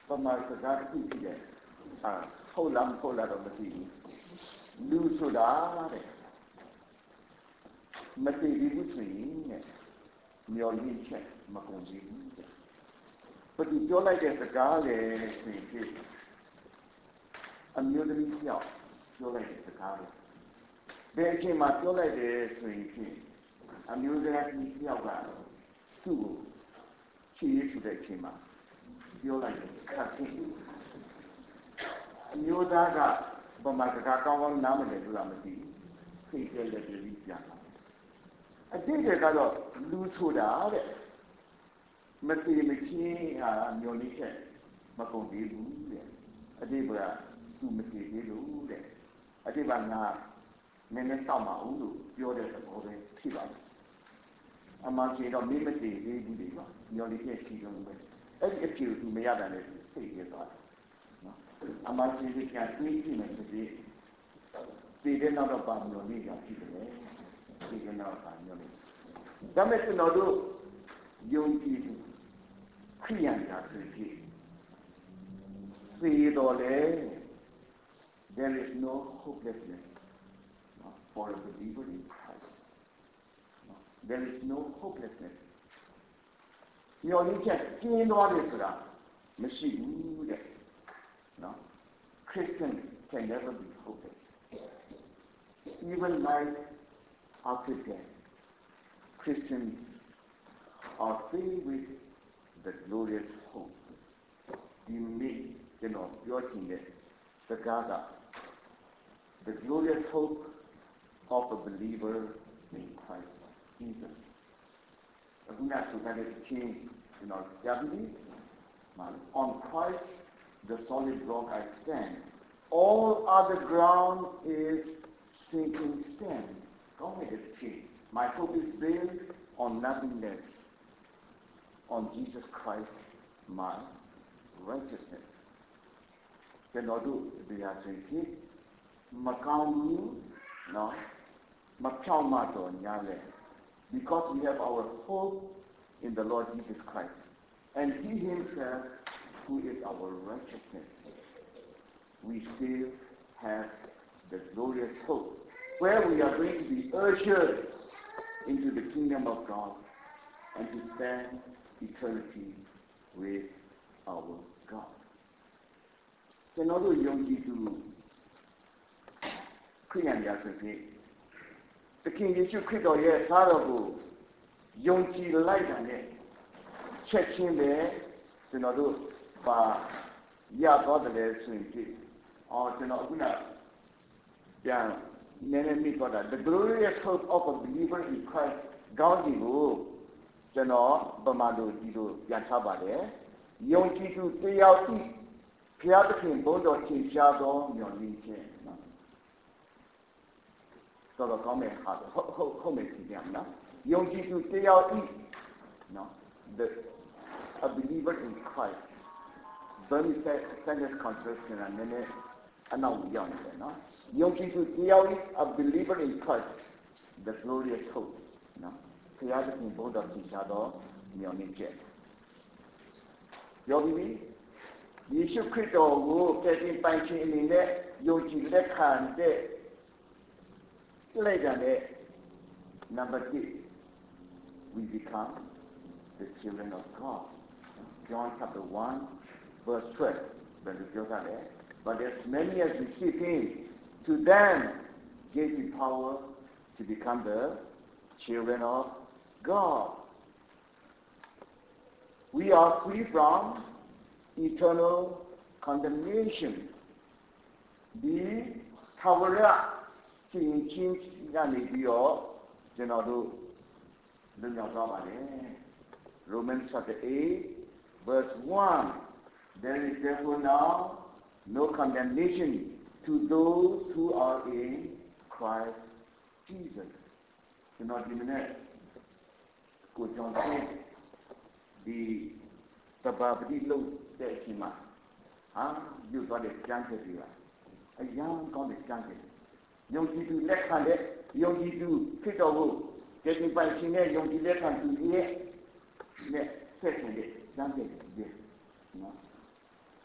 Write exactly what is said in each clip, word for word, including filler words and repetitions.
ပမာစကားတစ်ခုရှိတယ်ဟာဟုတ်လားမဟုတ်လားတော့မသိဘူးလူဆိုတာတဲ့မသိဘူးဆိုရင်တဲ့မျောလင့်ချက်မကုန်သေးဘူးတဲ့ဘယ်သူပြောလိုက်တဲ့စကားလဲဆိုရင်အမျိုးသမီးပြောက်ပြောလိုက်တဲ့စကားပဲဘယ်အချိန်မှပြောလိုက်တယ်ဆိုရင်အမျိုးသားကြီးပြောက်ကသူ့ကိုချီးရထူတဲ့အချိန်မှာပြောလိုက်တယ်ခက်တယ်အမျိုးသားကဗမာစကားကောင်းကောင်းနားမလည်ဘူးလားမသိဘူးဖိတ်တယ်လည်းပြီးပြန်လာအတိတ်ကတော့လူဆိုတာတဲ့မတိမချင်းဟာမျောလင့်ချက်မကုန်သေးဘူးတဲ့အတိတ်ကသူမတိသေးလို့တဲ့အတိတ်ကငါနည်းနည်းစောင့်ပါဦးလို့ပြောတဲ့သဘောပဲဖြစ်ပါဘူးအမှန်ကြီးတော့မိမတိသေးဘူးလေနော်မျောလင့်ချက်ရှိတော့ပဲအဲ့ဒီအဖြစ်ကိုသူမရတာလည်းသိရသွားတယ်နော်အမှန်ကြီးကတွေးကြည့်မယ်ဆိုပြီးဒီတဲ့နောက်တော့ပါမျောလင့်ချက်ရှိတယ်ဒီကနောက်ပါမျောလင့်ဒါမဲ့ကျွန်တော်တို့ယုံကြည်သူခရိယန်တာဆိုပြီးသေတော်လေ there is no hopelessness for a believer in Christ there is no hopelessness မျောလင့်ချက်ကင်းသွားတယ်ဆိုတာမရှိဘူးတဲ့နော် Christian can never be hopeless even life after death Christians are filled with the glorious hope. You meet, you know, you're in it, the Gaza, the glorious hope of a believer in Christ Jesus. I'm not to have it change, you know, on Christ, the solid rock I stand. All other ground is sinking sand. Don't make it change. My hope is built on nothing less. On Jesus Christ, my righteousness. Can I do the answer? Makamu, no, Makamato Nyale. Because we have our hope in the Lord Jesus Christ. And He Himself, who is our righteousness. We still have the glorious hope. Where we are going to be ushered into the kingdom of God and to spend eternity with our God. Can also young people Korean yesterday. The King Yeshua Christ or yes, Harabu, young people like that. Checking there, you know, do but yeah, God the lesson or you know, yeah, enemy got that. The glorious hope of a believer in Christ, God you. ကျွန်တော်ဗမာလူကြီးတို့ပြန်ချပါတယ်ယုံကြည်သူတယောက်ဤဘုရားသခင်ဘုန်းတော်ထင်ရှားသောမျှော်လင့်ခြင်းနော်တော်တော်ကောင်းမယ်ဟာဟုတ်ဟုတ်ဟုတ်မယ်ကြည့်ရနော်ယုံကြည်သူတယောက်ဤနော် the a believer in Christ then he said sentence construction နဲ့နည်းနည်းအနောက်ရောက်နေတယ်နော်ယုံကြည်သူတယောက်ဤ a believer in Christ the glorious hope နော်ဘုရားသခင်ဘုန်းတော်ထင်ရှားသောမျှော်လင့်ချက်ယောဂီယေရှုခရစ်တော်ကိုကယ်တင်ပိုင်ခြင်းအနေနဲ့ယုံကြည်လက်ခံတဲ့လိုက်ကြတဲ့ number two we become the children of God John chapter one verse twelve when we go there but as many as receive him to them gave him power to become the children of God. We are free from eternal condemnation. The Tawara Sing Chin Yanibio, Genado Lunabamane, Romans chapter eight, verse one. There is therefore now no condemnation to those who are in Christ Jesus. You know, the minute. Cô John said, the Tababdi low that he might. Ah, you got it chanted here. A young got it chanted. Young people left handed, young people pick a wood, getting by China, young people left handed to the air. Second it, chanted, yes.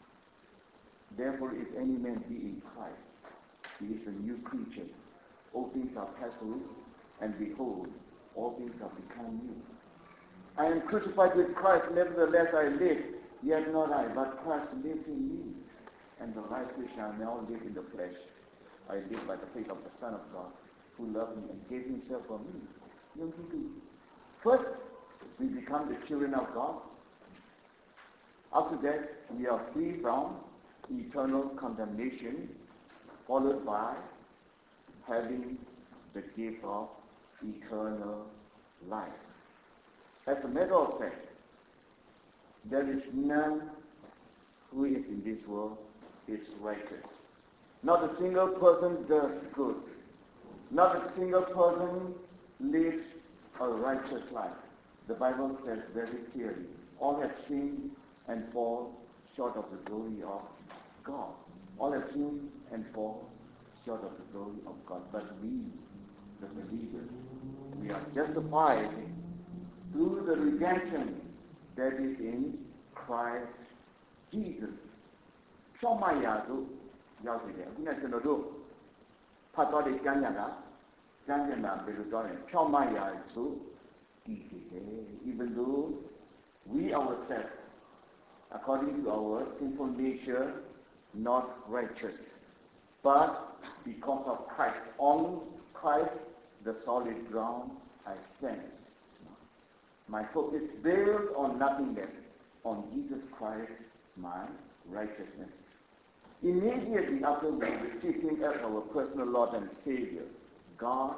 Therefore, if any man be in Christ, he is a new creature. All things are passed away, and behold, all things have become new. I am crucified with Christ, nevertheless I live, yet not I, but Christ lives in me. And the life which I now live in the flesh, I live by the faith of the Son of God, who loved me and gave himself for me. You know, we do. First, we become the children of God. After that, we are free from eternal condemnation, followed by having the gift of eternal life. As a matter of fact, there is none who is in this world is righteous. Not a single person does good. Not a single person lives a righteous life. The Bible says very clearly, all have sinned and fall short of the glory of God. All have sinned and fall short of the glory of God. But we, the believers, we are justified through the redemption that is in Christ Jesus. ဖြောင့်မတ်ရာသို့ရောက်နေတယ်အခုနဲ့ကျွန်တော်တို့ဖတ်သွားတဲ့ကျမ်းစာကကျမ်းစာမှာဘယ်လိုပြောလဲဖြောင့်မတ်ရာသို့တည်စေတယ် even though we ourselves according to our sinful nature not righteous but because of Christ on Christ the solid ground I stand. My hope is built on nothing less on Jesus Christ my righteousness. Immediately after we receive him as our personal Lord and Savior, God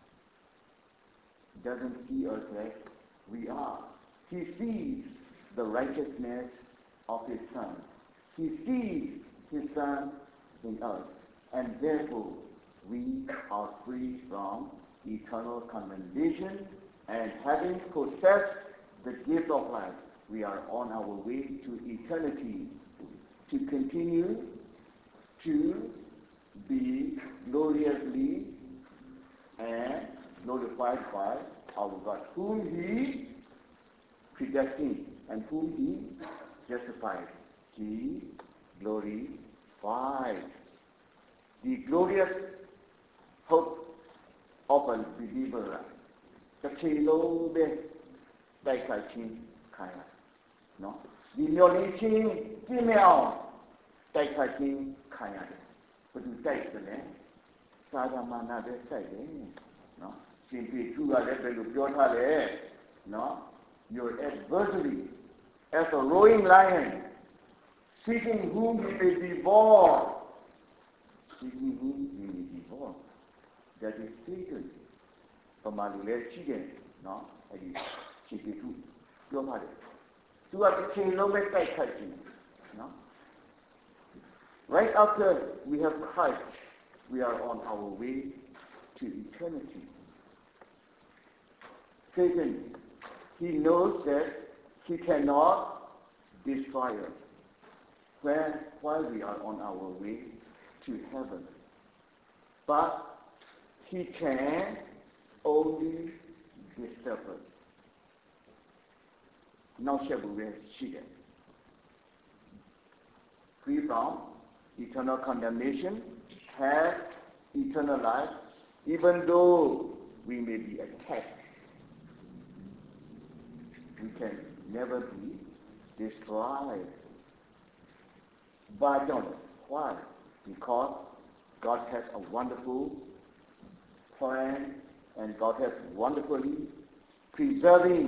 doesn't see us as we are. He sees the righteousness of his Son. He sees his Son in us, and therefore we are free from eternal condemnation, and having possessed the gift of life, we are on our way to eternity to continue to be gloriously and glorified by our God, whom he predestined and whom he justified. He glorified. The glorious hope of a believer. The kilo be like I think kind no. The knowledge female like I think kind of. But you take the land. Sadamana de take no. Simply true a level of your heart. No. Your adversary as a roaring lion, seeking whom he may devour. Seeking whom he may devour. That is Satan. ပမာလူလည်းရှိတယ်နော်အဲ့ဒီခြေပြထုပြောပါတယ်သူကတစ်ချိန်လုံးပဲတိုက်ခိုက်ခြင်းနော် Right after we have Christ we are on our way to eternity. Satan, he knows that he cannot destroy us when while we are on our way to heaven, but he can only disturb us. Now shall we see it. Free from eternal condemnation, have eternal life, even though we may be attacked. We can never be destroyed by God. Why? Because God has a wonderful plan and God has wonderfully preserving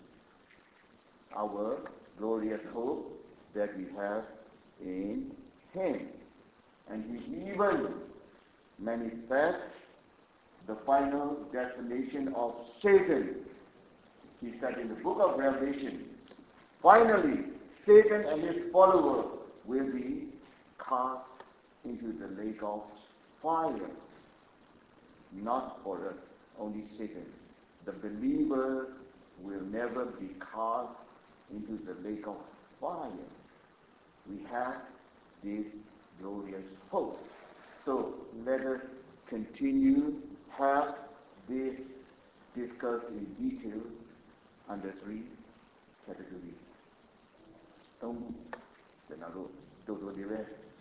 our glorious hope that we have in him. And he even manifests the final destination of Satan. He said in the book of Revelation, finally, Satan and his followers will be cast into the lake of fire. Not for us, only Satan. The believer will never be cast into the lake of fire. We have this glorious hope. So let us continue have this discussed in detail under three categories. သုံးခုကျွန်တော်တို့တို့တို့တွေပဲ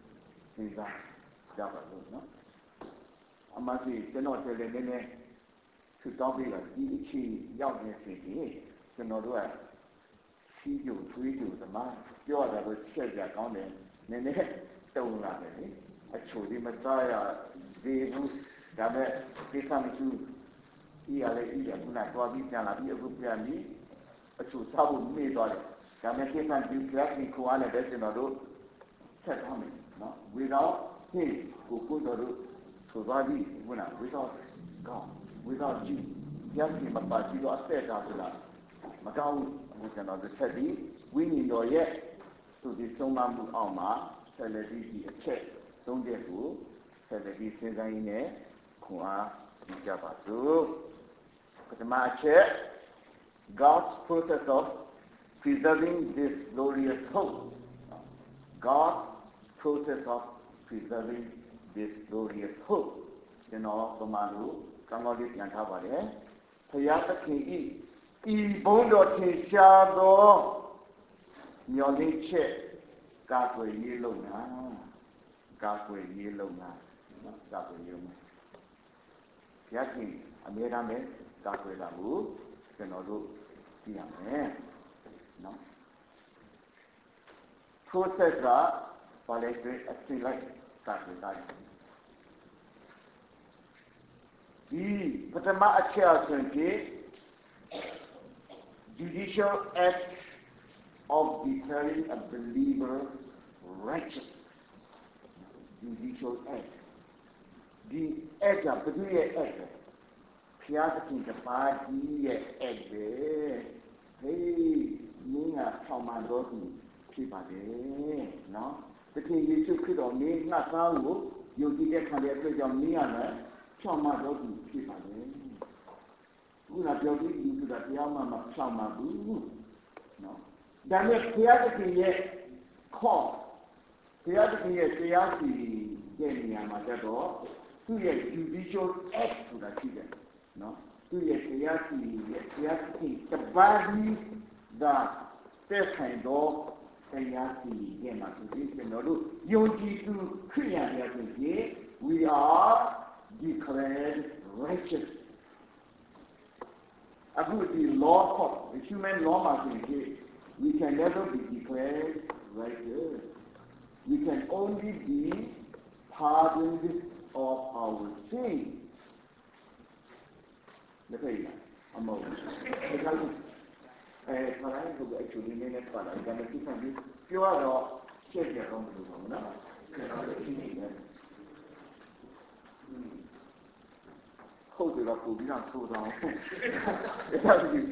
စဉ်းစားကြပါလို့နော်အမှန်ကြီးကျွန်တော်တယ်လည်းနည်းနည်းသူတောင်းပြီးတော့ဒီအချိန်ရောက်နေစီရင်ကျွန်တော်တို့ကစီးကြိုသွေးကြိုသမားပြောရတာကိုချက်ကြကောင်းတယ်နည်းနည်းတုံလာတယ်လေအချိုဒီမသားရဒီဘူးဒါမဲ့ဒီကမ်းသူဒီအရေးကြီးတယ်ခုနကတော့ပြီးပြန်လာပြီးအခုပြန်ပြီးအချိုစားဖို့မေ့သွားတယ်ဒါမဲ့ဒီကမ်းဒီကပ်ဒီကိုအားလည်းကျွန်တော်တို့ဆက်ထားမယ်နော်ဝေတော့ဟေးကိုကိုတော်တို့ဆိုသွားပြီးခုနဝေတော့ကောင်းဝေတော့ကြည့်ရပြီမပါကြည့်တော့အသက်တာဆိုတာမကောင်းဘူးကျွန်တော်တို့ဆက်ပြီးဝိညာဉ်တော်ရဲ့သူဒီဆုံးမမှုအောင်မှာဆက်လက်ပြီးဒီအချက်သုံးချက်ကိုဆက်လက်ပြီးစဉ်းစားရင်းနဲ့ခွန်အားပြုကြပါစို့ပထမအချက် God's process of preserving this glorious hope God's process of preserving this glorious hope ကျွန်တော်ပမာလို့ကောင်းကောင်းလေးပြန်ထားပါတယ်ဘုရားသခင်ဤဤဘုန်းတော်ထင်ရှားသောမျော်လင့်ချက်ကာကွယ်ရေးလုပ်ငန်းကာကွယ်ရေးလုပ်ငန်းနော်ကာကွယ်ရေးလုပ်ငန်းဘုရားခင်အမြဲတမ်းပဲကာကွယ်တာကိုကျွန်တော်တို့သိရမယ်နော် process ကဘာလဲဆိုအစီလိုက်ကာကွယ်တာဒီပထမအချက်အဆိုရင် judicial act of declaring a believer righteous judicial act ဒီ act ကဘယ်သူရဲ့ act လဲဖျားသခင်တပါးကြီးရဲ့ act ပဲဟေးမင်းကထောင်မှန်တော်သူဖြစ်ပါတယ်နော်သခင်ယေရှုခရစ်တော်မင်းငါ့သားကိုယုံကြည်တဲ့ခံတဲ့အတွက်ကြောင့်မင်းရမယ်ဖြောင့်မတ်တော်သူဖြစ်ပါတယ်ခုနပြောပြီးဒီကတရားမှမဖြောင့်မတ်ဘူးနော်ဒါနဲ့ဘုရားသခင်ရဲ့ခေါ်ဘုရားသခင်ရဲ့တရားစီတဲ့နေရာမှာတော့သူ့ရဲ့ judicial act ဆိုတာရှိတယ်နော်သူ့ရဲ့တရားစီရဲ့တရားသခင်တပါးကြီးကတဲ့ဆိုင်တော့တရားစီရဲ့မှာသူဒီကျွန်တော်တို့ယုံကြည်သူခရိယာတွေဆိုရင် we are declared righteous အခုဒီ law of the human law မှာဆိုရင် we can never be declared righteous we can only be pardoned of our sins လက်တွေ့အမောအဲဒါအဲခရိုင်ကိုအချူနေနဲ့ပါလာတယ်ဒါပေမဲ့ဒီကနေ့ပြောရတော့ချက်ကြတော့မလို့ပါဘူးနော်ဆက်လာလို့ရှိနေတယ်ဟုတ်တယ်တော့ပုံပြီးတော့ဆိုတော့အဲ့ဒါဒီ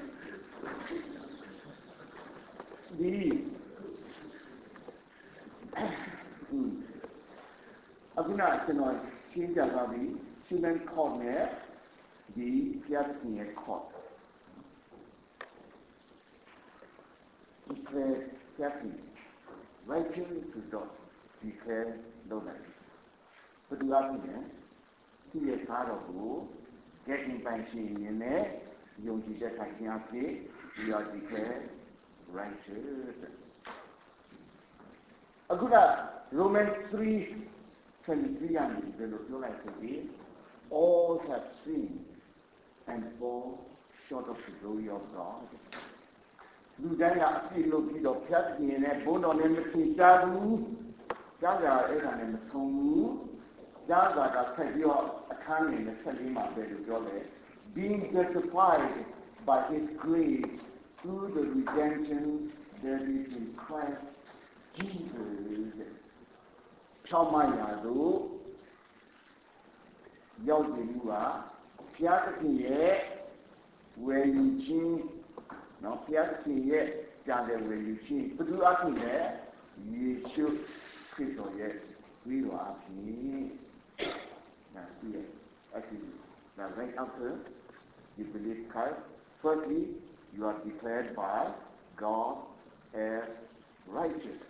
ဒီအခုနကျွန်တော်ရှင်းပြသွားပြီ human court နဲ့ဒီပြတ်ရဲ့ court declare captain righteous to God declare လုပ်လိုက်ဘယ်သူအားဖြင့်သူရဲ့သားတော်ကိုကဲ့တင်ပိုင်ရှင်ရင်းနဲ့ယုံကြည်တဲ့ခိုင်ခြင်းအဖြစ် we are declared righteous အခုက Romans three twenty-three ရနေတယ်လို့ပြောလိုက်ဆိုပြီး all have sinned and fall short of the glory of God လူတိုင်းကအပြစ်လုပ်ပြီးတော့ဖျက်ကျင်တဲ့ဘုန်းတော်နဲ့မထင်ရှားဘူးကြားကြအဲ့ဒါနဲ့မဆုံးဘူးကြားကြတာဆက်ပြီးတော့အခန်းငယ်နဲ့ဆက်လေးမှာပဲလို့ပြောတယ် being justified by his grace through the redemption that is in Christ Jesus ဖြောင်းမရာတို့ရောက်နေမှုကဘုရားသခင်ရဲ့ဝယ်ယူခြင်းနော်ဘုရားသခင်ရဲ့ပြန်လည်ဝယ်ယူခြင်းဘုသူအဖြစ်နဲ့ယေရှုခရစ်တော်ရဲ့ဝိတော်အဖြစ်နာစီရဲ့အဖြစ်နာ right after you believe Christ firstly you are declared by God as righteous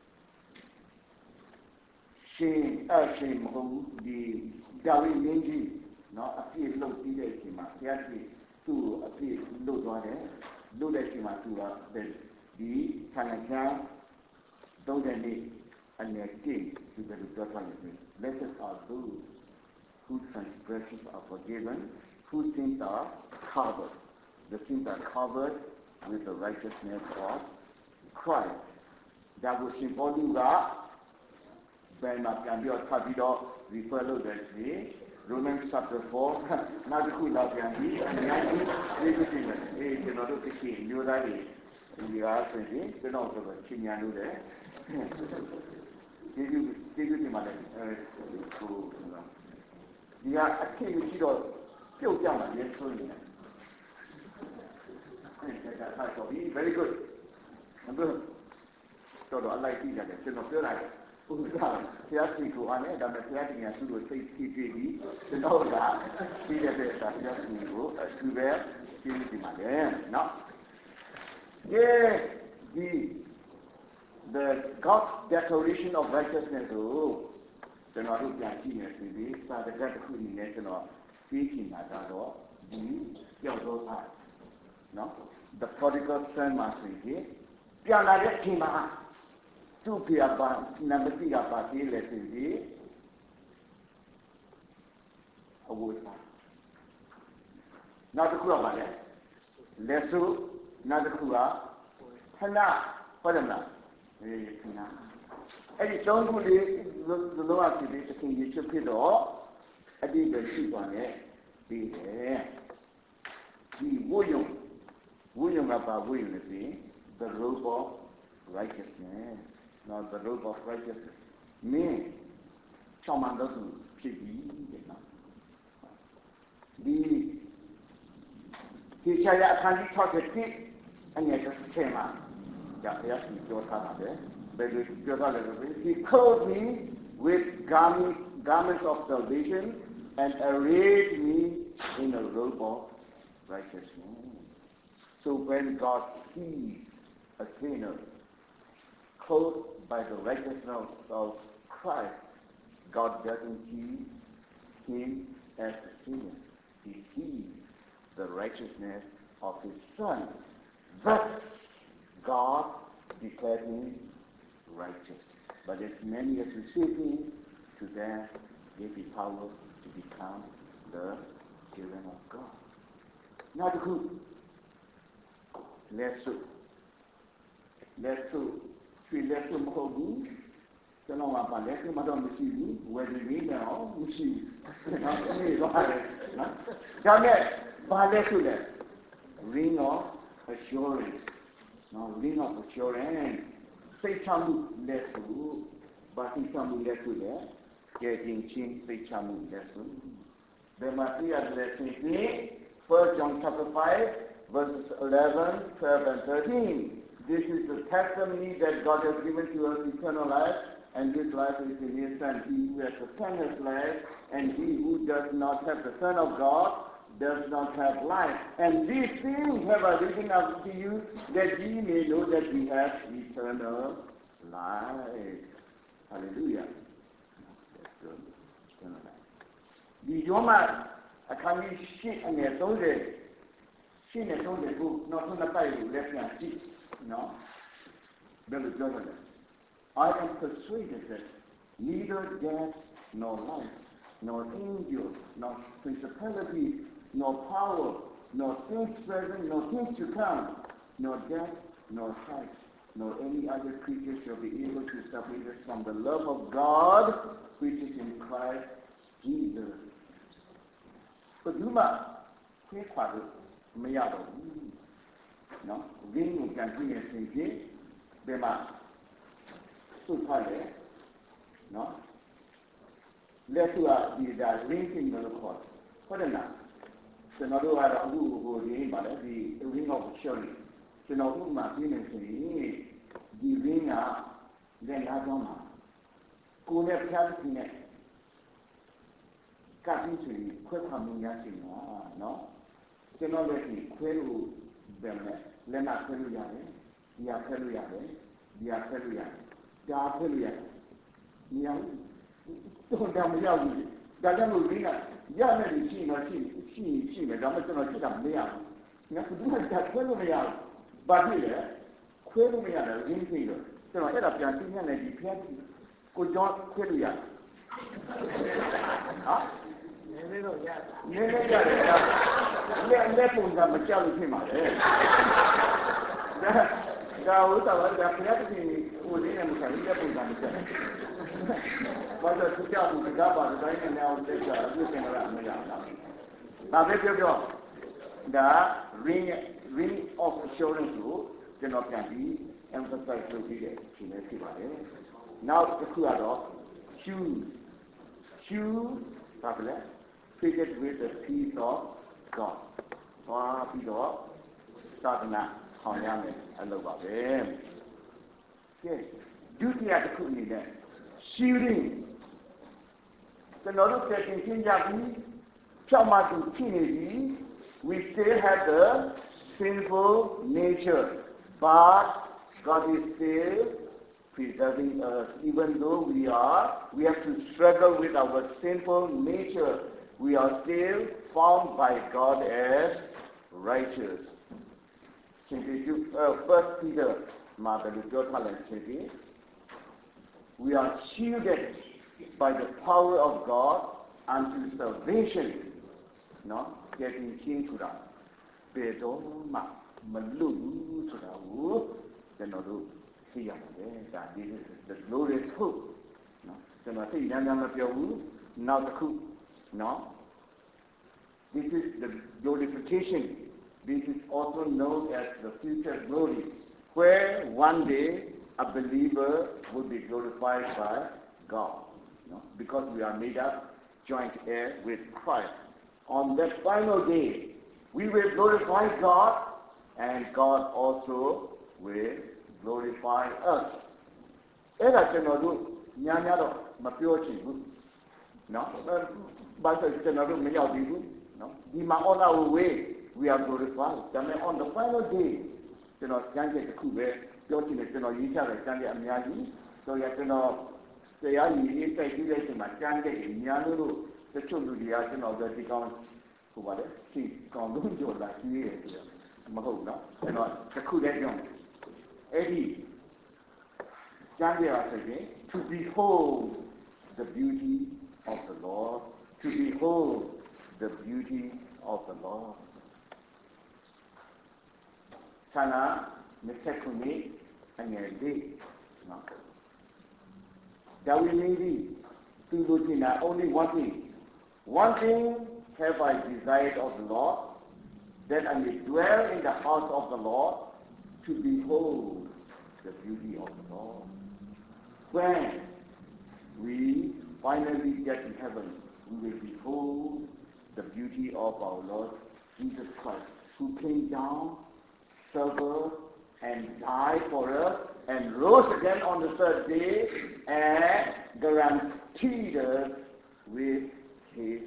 ရှင်အရှင်မဟုတ်ဒီဒါဝိမင်းကြီးနော်အပြည့်လုပ်ပြီးတဲ့အချိန်မှာဘုရားရှင်သူ့ကိုအပြည့်လုပ်သွားတယ်လုပ်တဲ့အချိန်မှာသူကဒီခန္ဓာချမ်းသုံးတဲ့နေ့ and their king to the Lutherans. Blessed are those whose transgressions are forgiven, whose sins are covered. The sins are covered with the righteousness of Christ. That was in Oluga, when I can be a Tabido, we follow that way. Romans chapter four, not the cool love can be, and ninety, everything, eh, you know, the king, you that is, we are twenty, then also the king and do that. Did you, did you, madam, to, you are a king, you know, still down at the end. Very good. Good. So I like these guys. So no feel like who's that? Just me go on it. That the just me as you would say T V. So no that. See that that just me go. To where? See the man. No. Yeah. The the God's declaration of righteousness. Oh. So no look at T V. So the God who is national speaking at that door. The your no. The prodigal son must beပြန်လာတဲ့အချိန်မှာသူ့ဖေပါနံပါတ်ကပါသေးလေဆိုပြီးအဝတ်စားနောက်တစ်ခုကပါလေလက်စုနောက်တစ်ခုကခဏဟုတ်တယ်မလားအေးခဏအဲ့ဒီသုံးခုလေးလုံးဝဖြစ်ပြီးတစ်ခင်ကြီးဖြစ်ဖြစ်တော့အတိတ်ပဲရှိသွားတယ်ပြီးတယ်ဒီဝိယုံဝိယုံကပါဝိယုံလည်း the robe of righteousness not the robe of righteousness မင်းချောင်းမှန်တော့သူဖြစ်ပြီးတဲ့နော်ဒီဒီချာရအခန်းကြီး၆၁အငယ်တစ်ဆယ်မှာဒါဘုရားရှင်ပြောထားပါတယ်ဘယ်လိုပြောထားလဲဆိုရင် He clothed me with garment, garments of salvation and arrayed me in a robe of righteousness. So when God sees a sinner clothed by the righteousness of Christ, God doesn't see him as a sinner. He sees the righteousness of his Son. Thus, God declared him righteous. But as many as receive him, to them gave the power to become the children of God. Now the group. Let's do. Let's do. Three let's do more good. So now I'm going to let you see you. Where do you now? You see. Now, let's do that. Ring of assurance. Now, ring of assurance. Say something, let's do. But say something, let's do that. Getting chin, say something, let's do. There must be a blessing. First John chapter five. Verses eleven, twelve, and thirteen. This is the testimony that God has given to us eternal life, and this life is in his Son. He who has the Son has life, and he who does not have the Son of God does not have life. And these things have I written unto you, that ye may know that we have eternal life. Hallelujah. That's good. Eternal life. The Yoma, I can't be shit and they're told it. She never told the book, not on the Bible, let me see. No. Brother Jordan, I am persuaded that neither death, nor life, nor angels, nor principalities, nor power, nor things present, nor things to come, nor death, nor height, nor any other creature shall be able to separate us from the love of God, which is in Christ Jesus. But you must, quick father, မရတော့ဘူးเนาะရင်းကိုပြန်ကြည့်ရင်သိချင်းဘယ်မှာစုဖတ်လဲเนาะလက်သူကဒီဒါ linking လို့ခေါ်တယ်ဟုတ်တယ်လားကျွန်တော်တို့ကတော့အခုဟိုရင်းပါလေဒီ ring of assurance ကျွန်တော်တို့မှပြနေဆိုရင်ဒီ ring ကလက်လာကြောင်းမှာကိုယ်နဲ့ဖျားပြီးနဲ့ကပ်ပြီးဆိုရင်ခွဲခွာမှုရရှိမှာเนาะကျွန်တော်လည်းဒီခွဲလို့ဗယ်မယ်လက်နာခွဲလို့ရတယ်ဒီဟာခွဲလို့ရတယ်ဒီဟာခွဲလို့ရတယ်ဒါခွဲလို့ရတယ်မရဘူးတော့ဒါမရဘူးဒါလည်းမဟုတ်ဘူးကရမယ်ရှိမှရှိရှိရှိမယ်ဒါမှကျွန်တော်ကြည့်တာမရဘူးငါကဒီမှာခွဲလို့မရဘူးဘာဖြစ်လဲခွဲလို့မရတယ်ရင်းသိတော့ကျွန်တော်အဲ့ဒါပြန်သိနေတယ်ဒီဖျက် Could not quit yet. Huh? Let me have a jelly him. Now, without everything within him, let me have a but the two jobs to govern the and now they are looking around me. Now, let you go. The ring, ring of assurance rule cannot be emphasized to be there. Now, the Kuado, shoes, shoes, fitted with the peace of God. Wow, peace of Sadhana, Hanyame, and love of them. Yes, duty at the Kuni then. Shooting. The Nodu said in Kinjabi, Chamatu Kinedi, we still have the sinful nature, but God is still preserving us. Even though we are, we have to struggle with our sinful nature, we are still found by God as righteous. First Peter, we are shielded by the power of God unto salvation. No? Getting king to that. Bedoma, Malu, to the wood, then I'll do. That this is the glorious hope. No? Then I say, now the coup. No? This is the glorification. This is also known as the future glory, where one day a believer will be glorified by God. No? Because we are made up joint heir with Christ. On that final day, we will glorify God, and God also will glorify us. Eda chenadu nyanya do mapyo chingu. No? But chenadu miyao digu. No? Dima on our way, we are glorified. Then on the final day, you know, jange the kube, yochi ne chenadu yisha le jange amyaji. So ya chenadu seya yi say you le chema jange nyanu the children the action of the account who was it? See, come don't do like you is. Mahona, and not the coup that young. Eddie, Jandia again, to behold the beauty of the Lord, to behold the beauty of the Lord. Sana, Misekuni, and Yadi. That we need to look in only one thing. One thing have I desired of the Lord, that I may dwell in the house of the Lord, to behold the beauty of the Lord. When we finally get to heaven, we will behold the beauty of our Lord Jesus Christ, who came down, suffered, and died for us, and rose again on the third day, and guaranteed us with his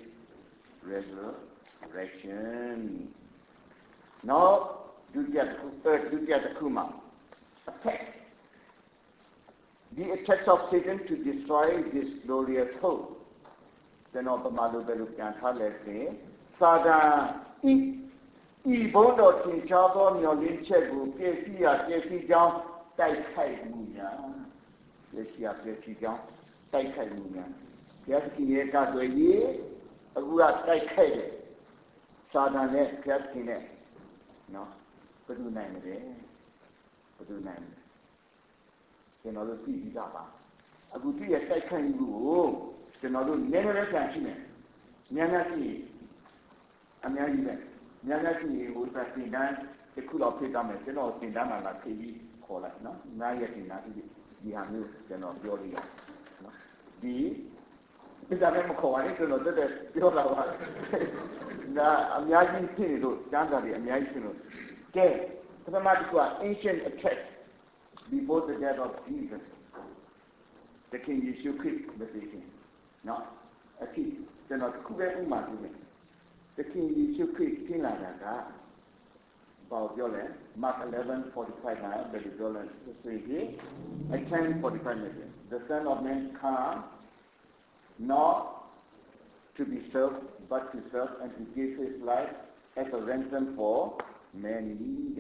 resurrection. Now, do you get the Kuma? Attack. The attacks of Satan to destroy this glorious hope. Then of the Malu Belu Kanta let me. Sada E. E. Bondo King Chabo, your Linchegu, Kesia, Kesi Jam, Tai Kai Muya. Kesia, Kesi Jam, Tai Kai Muya. Yes, Kieta Doye, a good Tai Kai. Sada net, Kaskinet. No, but do name it, but do name it. Then I'll see you that. I would be a tight kind rule, then I'll never attention it. Nyanaki, and Nyanaki was a thing that they could have paid damage, then I'll say damage like T V call it, no? Now yet in that, we have news, then I'll be all here. The is a name called I don't know that the other one. Now, I'm yagging to Jandari, I'm yagging to Okay, the ancient attack before the death of Jesus. The king is you quick, the king. No, a king. They're not Kuba Uma. The king is you quick, King Lanaga. About your land, Mark eleven forty-five now, the Dolan, the three here, at ten forty-five minutes. The Son of Man come not to be served, but to serve and to give his life as a ransom for many.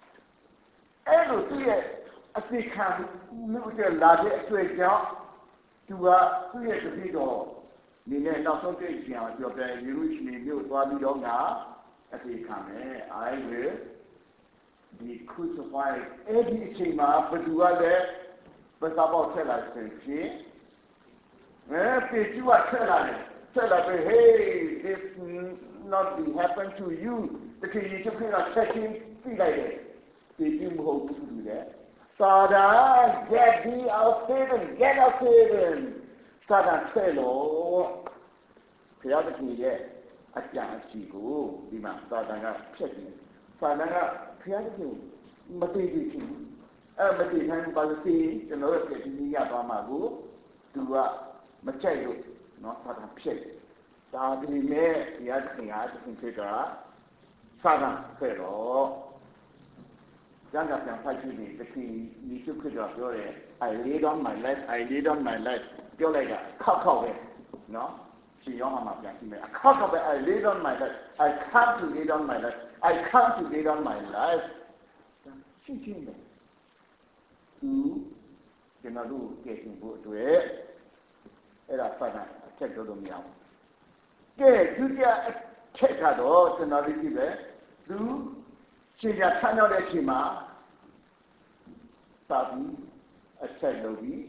Every year, I think I'm not a large job. သူကသူ့ရဲ့တပည့်တော်နေနဲ့နောက်ဆုံးတွေ့ကြအောင်ပြောတယ်ယေရုရှလင်မြို့သွားပြီးတော့ငါအသေးခံမယ် I will be crucified အဲ့ဒီအချိန်မှာဘသူကလည်းဘယ်သာပေါက်ထက်လာစင်ဖြစ်အဲပေကျူကထက်လာတယ်ထက်လာပြီး hey this not be happen to you တကယ်ကြီးချက်ခါချက်ချင်းပြီးလိုက်တယ်ပေကျူမဟုတ်ဘူးသူလေSatan get thee out of heaven get out of heaven Satan ထဲလို့ဘုရားသခင်ရဲ့အကြံအစီကိုဒီမှာစာတန်ကဖျက်တယ်စာတန်ကဘုရားသခင်မတည်ကြည်ဘူးအဲမတည်နိုင်ပါလို့သိကျွန်တော်တို့ပြည်ပြည်ရသွားမှာကိုသူကမကြိုက်လို့နော်စာတန်ဖျက်တယ်ဒါဒီမဲ့ဘုရားသခင်ကသခင်ဖြစ်တာစာတန်ဖျက်တော့ကျမ်းစာပြန်ဖတ်ကြည့်ရင်သခင်ယေရှုခရစ်တော်ပြောတယ် I lay down my life I lay down my life ပြောလိုက်တာခောက်ခောက်ပဲနော်ရှင်ယောဟန်မှာပြန်ကြည့်မယ်ခောက်ခောက်ပဲ I lay down my life I come to lay down my life I come to lay down my life ရှင်းရှင်းပဲသူကျွန်တော်တို့ကြည့်ရင်ဖို့အတွက်အဲ့ဒါဖတ်တာအချက်တော့မရဘူးကဲဒုတိယအချက်ကတော့ကျွန်တော်တို့ကြည့်ပဲသူရှင်ပြထမ်းရောက်တဲ့အချိန်မှာစာပြီးအချက်လုပ်ပြီး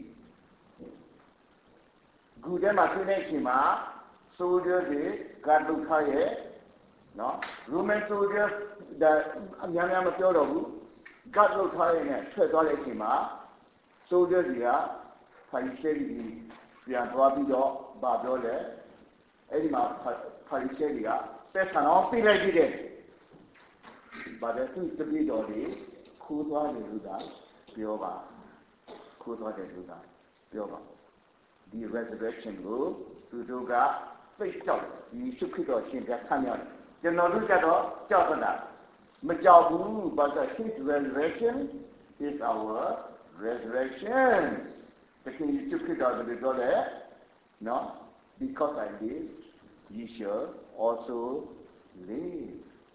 ဂူထဲမှာတွေ့တဲ့အချိန်မှာ soldier တွေကတ်လုခါရဲ့နော် Roman soldier အများများမပြောတော့ဘူးကတ်လုခါရဲ့နဲ့ထွက်သွားတဲ့အချိန်မှာ soldier တွေကဖိုင်ရှယ်ကြီးပြန်သွားပြီးတော့ဗာပြောလဲအဲ့ဒီမှာဖိုင်ရှယ်ကြီးကတက်ဆန်အောင်ပြလိုက်ကြည့်တယ်ဘာလဲသူတပည့်တော်တွေခိုးသွားတယ်လို့သာပြောပါခိုးသွားတယ်လို့သာပြောပါဒီ resurrection ကိုသူတို့ကသိကြောက်ဒီရှုခရစ်တော်ရှင်ပြဆမ်းရတယ်ကျွန်တော်တို့ကတော့ကြောက်တာမကြောက်ဘူး but his resurrection is our resurrection တကယ်ရှုခရစ်တော်ကိုပြောတယ်နော် because I live ye shall also live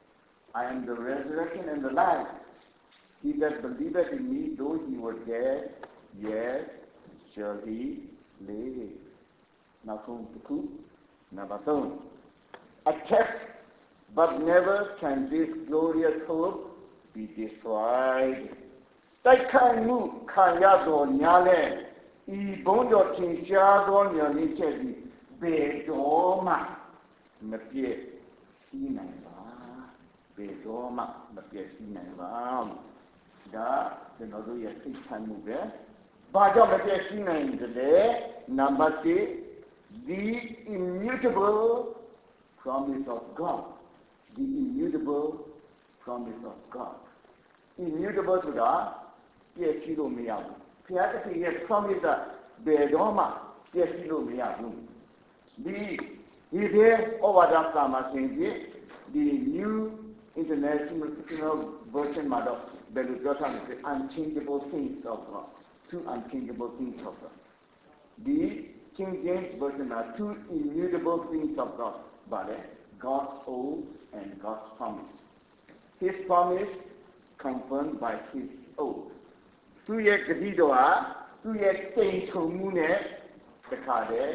I am the resurrection and the life. He that believeth in me, though he were dead, yet shall he live. Now come to coup. Number seven. Attack, but never can this glorious hope be destroyed. တိုက်ခိုက်မှုခံရသောညာလဲဤဘုန်းတော်ထင်ရှားသောဉာဏ်လေးချက်သည်ဘယ်တော့မှမပြည့်စည်နိုင်ပါဘယ်တော့မှမပြည့်စည်နိုင်ပါဒါကျွန်တော်တို့ရဲ့သိချမ်းမှုပဲဘာကြောင့်မပြည့်စည်နိုင်တယ်လဲနံပါတ်one the immutable promise of God the immutable promise of God immutable ဆိုတာပြည့်စည်လို့မရဘူးဘုရားသခင်ရဲ့ promise ကဘယ်တော့မှပြည့်စည်လို့မရဘူးဒီဒီတဲ့ဩဝါဒစာမှာသင်ပြဒီ new international version မှာတော့ဘယ်လိုပြောထားလဲ unchangeable things of God two unchangeable things of God ဒီ King James version မှာ two immutable things of God ပါလေ God's oath and God's promise His promise confirmed by His oath သူရဲ့ဂတိတော်ဟာသူရဲ့ကြိမ်ချုံမှုနဲ့တခါတည်း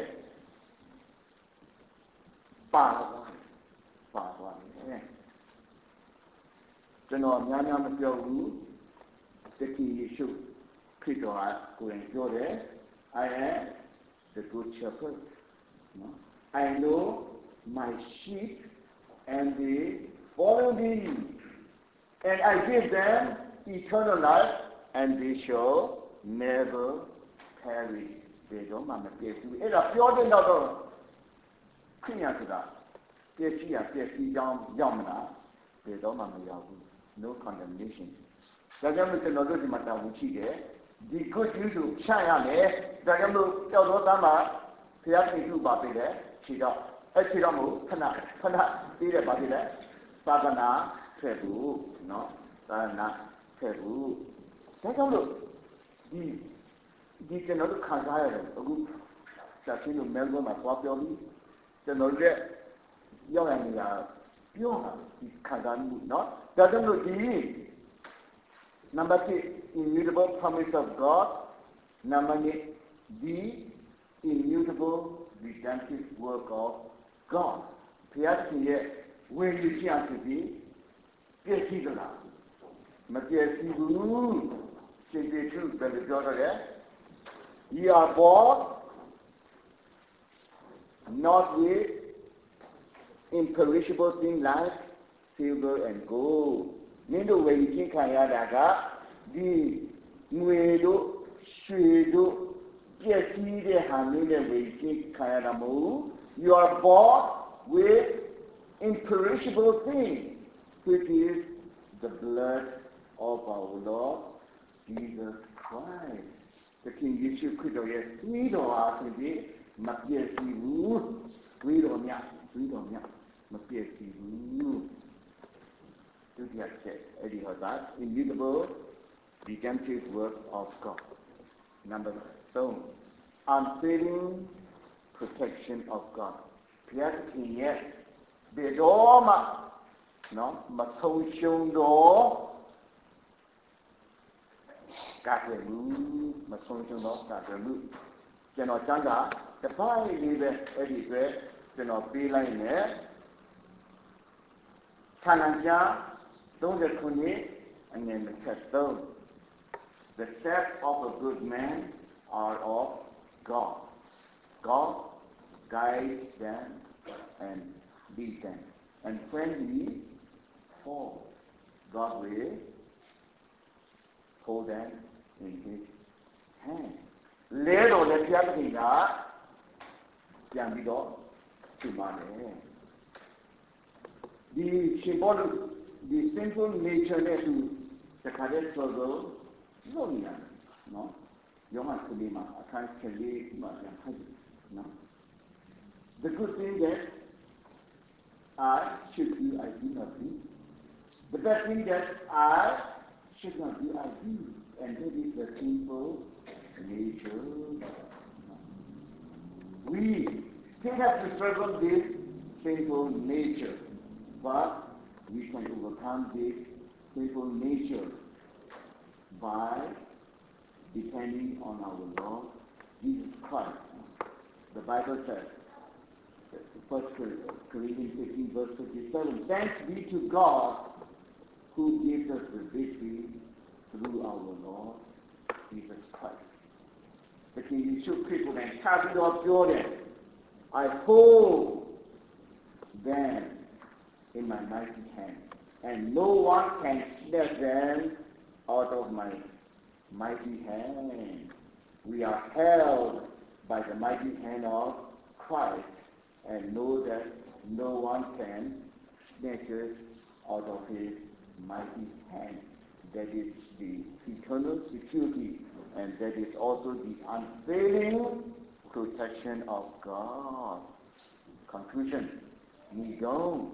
ပါသွားတယ်ပါသွားတယ်ကျွန်တော်များများမပြောဘူးတခင်ယေရှုခရစ်တော်ကကိုယ်တိုင်ပြောတယ် I am the good shepherd I know my sheep and they follow me and I give them eternal life and they shall never perish ဘယ်တော့မှမပြည့်ဘူးအဲ့ဒါပြောတဲ့တော့ခရိယာဆိုတာပြည့်စည်ရပြည့်စည်ကြောင်းရောက်မလားဘယ်တော့မှမရောက်ဘူးno condemnation ဒါကြောင့်မို့ကျွန်တော်တို့ဒီမှာတာဝန်ရှိတယ်ဒီ good news ကိုချရမယ်ဒါကြောင့်မို့ကြောက်တော်သားမှာဘုရားရှင်ပြုပါပြီလေခြေတော့အဲ့ခြေတော့မို့ခဏခဏပြီးတယ်ပါပြီလေသာသနာဖဲ့ဘူးเนาะသာသနာဖဲ့ဘူးဒါကြောင့်မို့ဒီဒီကျွန်တော်တို့ခံစားရတယ်အခုစာချင်းတို့မဲလ်ဘန်မှာသွားပြောပြီးကျွန်တော်တို့ရောက်ရနေတာပြောတာဒီခံစားမှုเนาะဒါကြောင့်မို့ဒီ number two immutable promise of God number eight the immutable redemptive work of God ဘုရားသခင်ရဲ့ဝေယူခြင်းအဖြစ်ပြီးပြည့်စည်သလားမပြည့်စည်ဘူးရှင်ပေတုဘယ်လိုပြောတော့လဲ Ye are born not with imperishable things like silver and gold မင်းတို့ဝေယူခြင်းခံရတာကဒီငွေတို့ရွှေတို့ပြည့်စည်တဲ့ဟာမျိုးနဲ့ဝေယူခြင်းခံရတာမဟုတ် You are born with imperishable things which is the blood of our Lord Jesus Christ သခင်ယေရှုခရစ်တော်ရဲ့သွေးတော်အားဖြင့်မပြည့်စည်ဘူးသွေးတော်မြတ်သွေးတော်မြတ်မပြည့်စည်ဘူးဒုတိယချက်အဲ့ဒီဟောတာ immutable redemptive work of God number three unfailing protection of God ဘုရားသခင်ရဲ့ဘယ်တော့မှနော်မဆုံးရှုံးတော့ကာကွယ်မှုမဆုံးရှုံးတော့ကာကွယ်မှုကျွန်တော်ကျမ်းစာတစ်ပိုင်းလေးပဲအဲ့ဒီအတွက်ကျွန်တော်ပေးလိုက်မယ်ခန္ဓာကျမ်းthirty-nineအငယ်twenty-three The steps of a good man are of God. God guides them and leads them. And when we fall, God will hold them in His hand. လဲတော်လည်းဘုရားသခင်ကပြန်ပြီးတော့ချိန်ပါတယ်ဒီရှင်ဘောလူဒီ simple nature နဲ့သူတခါတည်းဆိုတော့လုပ်နေရတယ်နော်ယောဟန်ခရစ်မှာအခန်း七မှာပြန်ဖတ်နော် The good thing that I should do I do not do the bad thing that I should not do I do and that is the simple nature we still have to struggle this simple nature but we can overcome this simple nature by depending on our Lord Jesus Christ. The Bible says, First Corinthians fifteen verse fifty-seven, thanks be to God who gives us the victory through our Lord Jesus Christ. The King Jesus Christ and carried off Jordan. I hold them in my mighty hand, and no one can snatch them out of my mighty hand. We are held by the mighty hand of Christ and know that no one can snatch us out of His mighty hand. That is the eternal security and that is also the unfailing protection of God. Conclusion. We don't.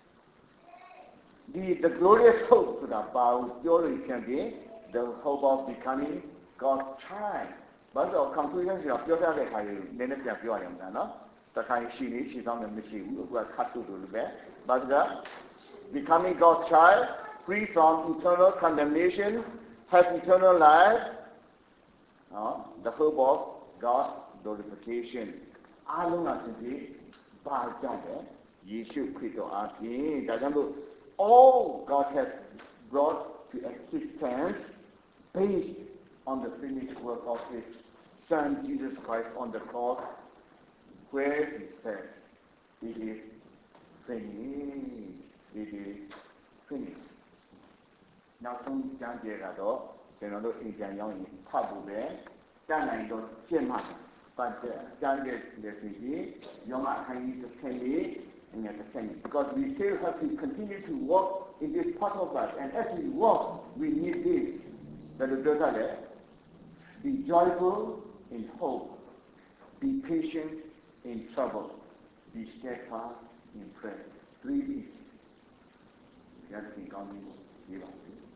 The, the glorious hope to the power purely can be the hope of becoming God's child. But the conclusion is that you're going to have to the kind she needs, she's on the machine, who are cut to the bed. But the becoming God's child, free from eternal condemnation, have eternal life, uh, the hope of God's glorification. All of us today, by John, Jesus Christ, all God has brought to existence based on the finished work of His Son Jesus Christ on the cross, where He says, it is finished, it is finished. Now, some John Gerardo, you know, in John Pabube, John I don't hear much, but John gets the city, Young I need to send it, and at the same, because we still have to continue to walk in this part of life, and as we walk, we need this. That is better. Be joyful in hope. Be patient in trouble. Be steadfast in prayer. Three B's. You have to think on these.